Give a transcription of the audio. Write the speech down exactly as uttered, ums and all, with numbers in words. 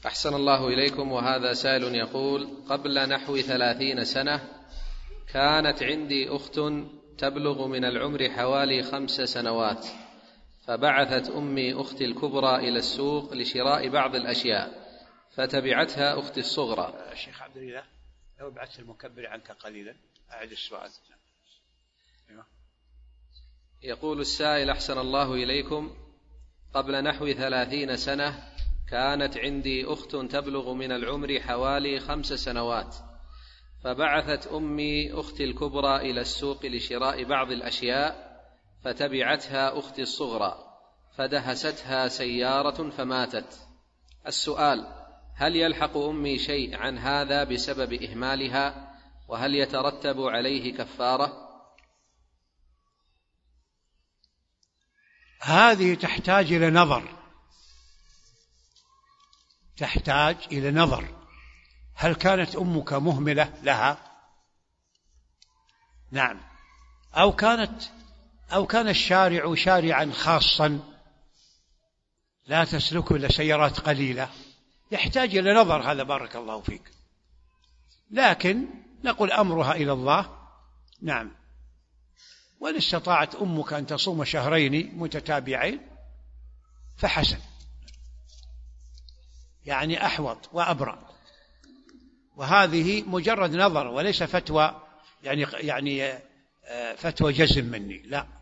أحسن الله إليكم. وهذا سائل يقول: قبل نحو ثلاثين سنة كانت عندي أخت تبلغ من العمر حوالي خمس سنوات، فبعثت أمي أختي الكبرى إلى السوق لشراء بعض الأشياء، فتبعتها أختي الصغرى. الشيخ عبد الله، لو بعثت المكبر عنك قليلا. أعد السؤال. يقول السائل: أحسن الله إليكم، قبل نحو ثلاثين سنة كانت عندي أخت تبلغ من العمر حوالي خمس سنوات، فبعثت أمي أختي الكبرى إلى السوق لشراء بعض الأشياء، فتبعتها أختي الصغرى فدهستها سيارة فماتت. السؤال: هل يلحق أمي شيء عن هذا بسبب إهمالها؟ وهل يترتب عليه كفارة؟ هذه تحتاج إلى نظر تحتاج إلى نظر هل كانت أمك مهملة لها؟ نعم. أو كانت أو كان الشارع شارعا خاصا لا تسلك إلا سيارات قليلة، يحتاج إلى نظر هذا. بارك الله فيك. لكن نقول أمرها إلى الله. نعم. وإن استطاعت أمك أن تصوم شهرين متتابعين فحسن، يعني أحوط وأبرأ. وهذه مجرد نظر وليس فتوى، يعني يعني فتوى جزم مني، لا.